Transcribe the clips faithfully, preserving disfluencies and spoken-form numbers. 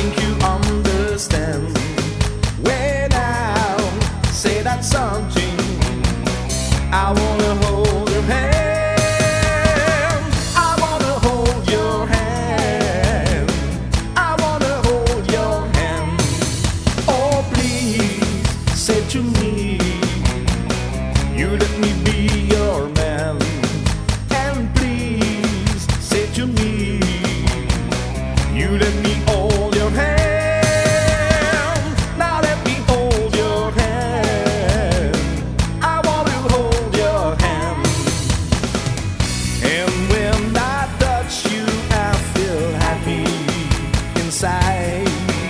think you understand when I say that something. I wanna hold your hand. I wanna hold your hand. I wanna hold your hand. Oh, please say to me, you let me be your man. And please say to me, you let me hold your hand. Now let me hold your hand. I want to hold your hand. And when I touch you, I feel happy inside.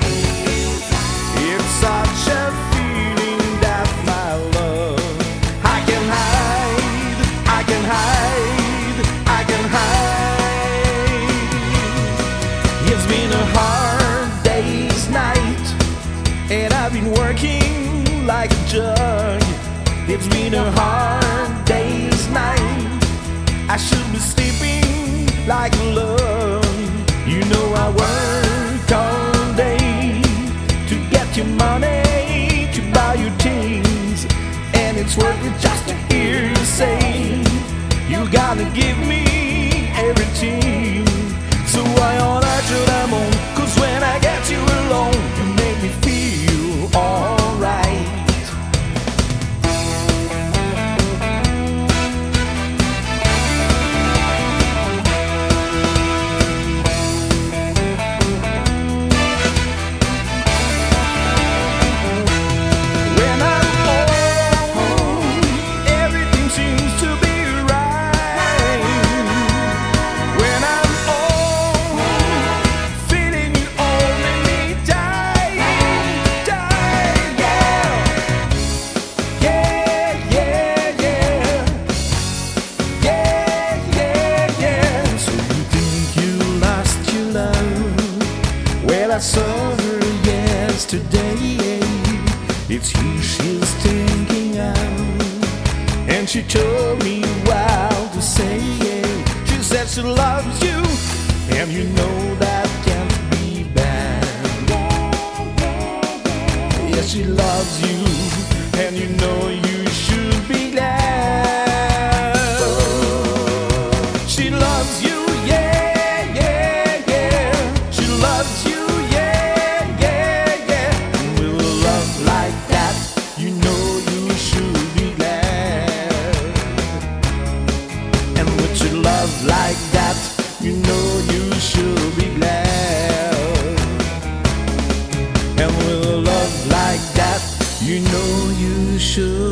It's such a feeling that my love I can hide, I can hide, I can hide. It's been a hard day's night, and I've been working like a jug. It's been a hard day's night. I should be sleeping like a love. You know I work all day to get your money, to buy you things, and it's worth it just to hear you say you gotta give me everything. So why on earth should I moan? 'Cause when I get you alone, you make me feel alright. When I'm home, everything seems to be right. When I'm home, feeling you only me die, die, yeah. Yeah, yeah, yeah. Yeah, yeah, yeah. So you think you lost your love? Well, I saw her yesterday. It's you she's thinking of, and she told me what to say. She said she loves you, and you know that can't be bad. Yes, she loves you, and you know you should be glad. She loves you, yeah, yeah, yeah. She loves you, yeah, yeah, yeah. And with a love like that, you know you should be glad. And with your love like that, you know you should be glad. And with a love like that, you know you should